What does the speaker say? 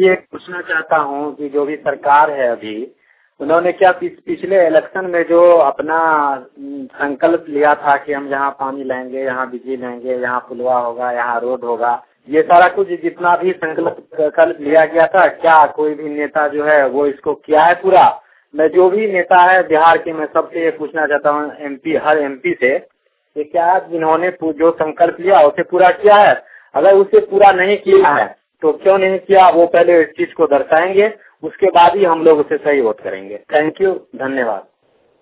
ये पूछना चाहता हूँ कि जो भी सरकार है अभी, उन्होंने क्या पिछले इलेक्शन में जो अपना संकल्प लिया था कि हम यहाँ पानी लाएंगे, यहाँ बिजली लाएंगे, यहाँ पुलवा होगा, यहाँ रोड होगा, ये सारा कुछ जितना भी संकल्प लिया गया था, क्या कोई भी नेता जो है वो इसको किया है पूरा? मैं जो भी नेता है बिहार के, मैं सबसे ये पूछना चाहता हूँ, हर एमपी से, कि क्या जिन्होंने जो संकल्प लिया उसे पूरा किया है? अगर उसे पूरा नहीं किया है तो क्यों नहीं किया, वो पहले इस चीज को दर्शाएंगे, उसके बाद ही हम लोग उसे सही वोट करेंगे। थैंक यू, धन्यवाद।